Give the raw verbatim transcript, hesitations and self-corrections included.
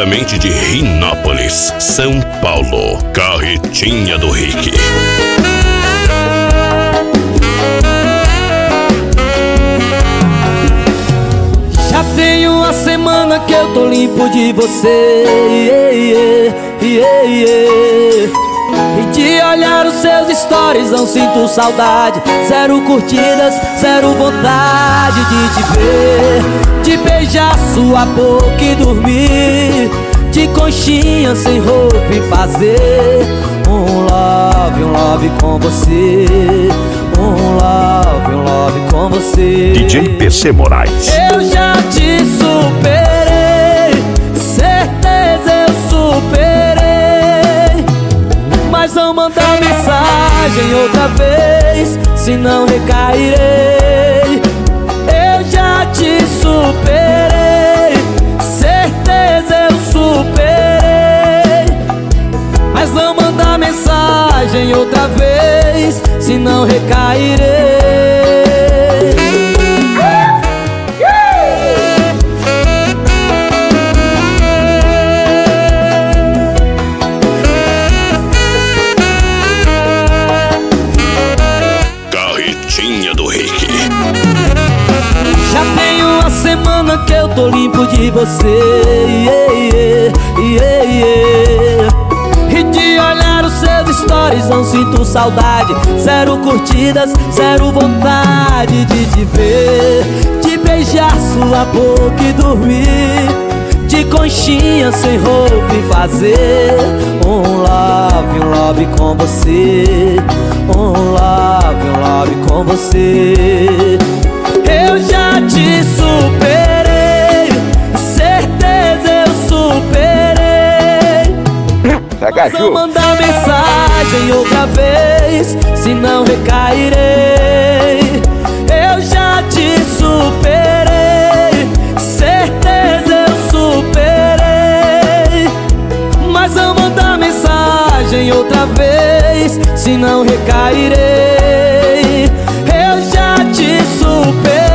diretamente de Rinópolis, São Paulo, Carretinha do Rick. Já tem uma semana que eu tô limpo de você, yeah, yeah, yeah. E de olhar os seus stories não sinto saudade. Zero curtidas, zero vontade de te ver, de beijar sua boca e dormir de conchinha sem roupa e fazer um love, um love com você. Um love, um love com você. D J P C Moraes. Eu já te superei, certeza eu superei, mas não mandar mensagem outra vez, senão recairei. Eu já te superei, certeza eu superei, mas não mandar mensagem outra vez, senão recairei. Carretinha do Rick. Já tem uma semana que eu tô limpo de você, yeah, yeah, yeah. E de olhar os seus stories não sinto saudade. Zero curtidas, zero vontade de te ver, de beijar sua boca e dormir de conchinha sem roupa e fazer um love, um love com você. Um love, um love com você. Eu já te superei, certeza eu superei, mas não mandar mensagem outra vez, senão recairei. Eu já te superei, certeza eu superei, mas não mandar mensagem outra vez, senão recairei. Eu já te superei.